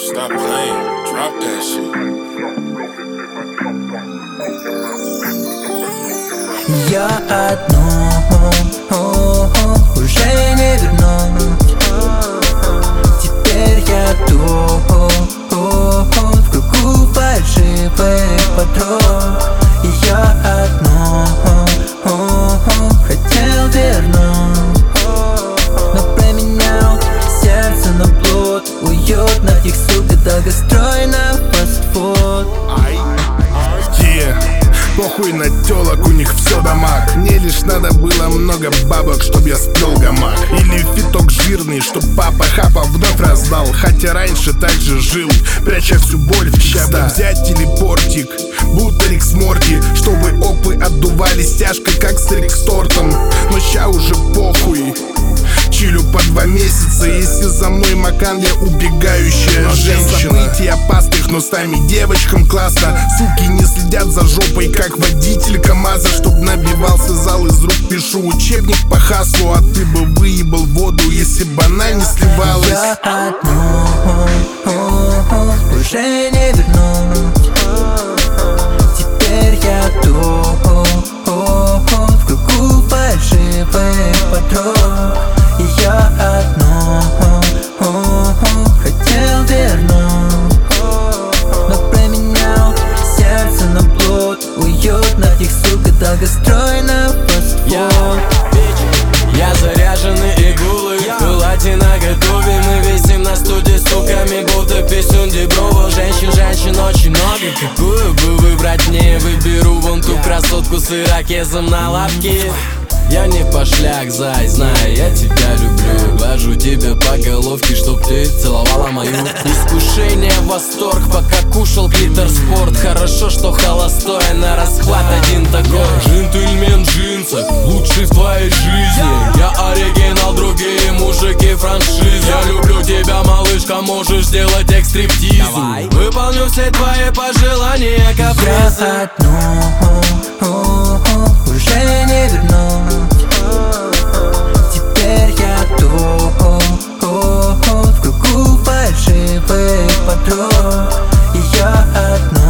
Stop playing, drop that shit. Я одну уже не вернусь. Теперь я тут в кругу фальшивых подруг. И я одну хотел вернуть, но променял сердце на блуд. Уютно в тексту, долгостройно фастфуд. Похуй на тёлок, у них всё дамаг. Мне лишь надо было много бабок, чтоб я сплел гамак. Или фиток жирный, чтоб папа хапа вновь раздал. Хотя раньше так же жил, пряча всю боль в чада. Взять телепортик, будто Рик с Морти, чтобы опы отдувались тяжко, как сырик с тортом. Но ща уже похуй, чилю по 2 месяца. Если за мной Макан, я убегающая женщина. Событий опасных, но с нами девочкам классно. Суки не следят за жопой, как водитель КамАЗа. Чтоб набивался зал из рук, пишу учебник по хаслу. А ты бы выебал воду, если бы она не сливалась. Я одну уже не вернусь. Теперь я тут в кругу фальшивых подруг. И я одну хотел вернуть, но променял сердце на блуд. Уютно в тексту, долгостройно фастфуд. Я заряженный игулы, пылати на готове. Мы висим на студии с суками, будто писюн Деброва. Женщин очень много, какую бы выбрать мне? Выберу вон ту красотку с ирокезом на лапке. Я не пошляк, зай, знай, я тебя люблю. Глажу тебя по головке, чтоб ты целовала мою. Искушение, восторг, пока кушал глиттер спорт. Хорошо, что холостой, на расхват один такой. Джентльмен в джинсах, лучший в твоей жизни. Я оригинал, другие мужики франшизы. Я люблю тебя, малышка, можешь сделать экстриптизу. Выполню все твои пожелания, капризы. Я одну уже не вернусь. Теперь я тут в кругу фальшивых подруг. И я одну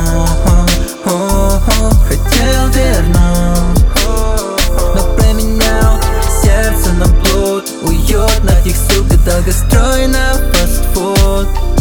хотел вернуть, но променял сердце на блуд. Уютно в тексту, долгостройно фастфуд.